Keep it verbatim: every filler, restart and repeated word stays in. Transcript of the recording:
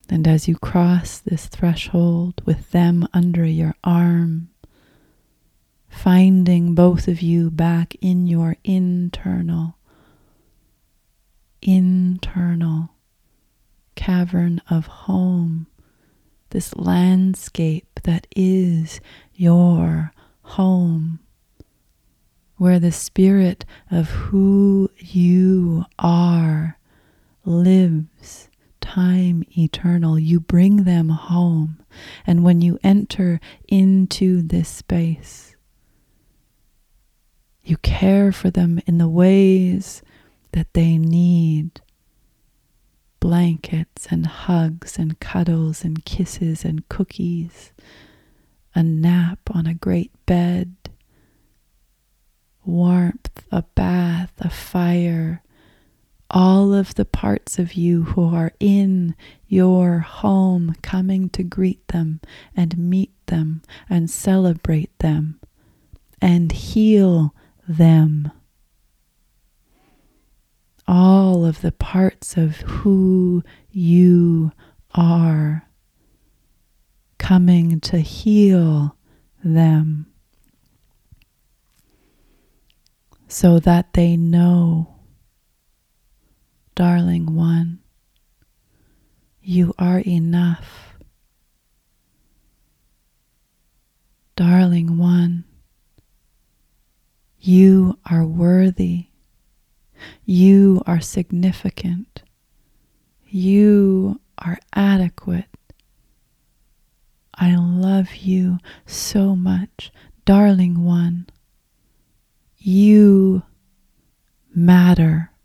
And as you cross this threshold with them under your arm, finding both of you back in your internal, internal cavern of home, this landscape that is your home, where the spirit of who you are lives, time eternal. You bring them home, and when you enter into this space, you care for them in the ways that they need. Blankets and hugs and cuddles and kisses and cookies, a nap on a great bed, warmth, a bath, a fire, all of the parts of you who are in your home coming to greet them and meet them and celebrate them and heal them. All of the parts of who you are coming to heal them, so that they know, darling one, you are enough. Darling one, you are worthy. You are significant. You are adequate. I love you so much, darling one. You matter.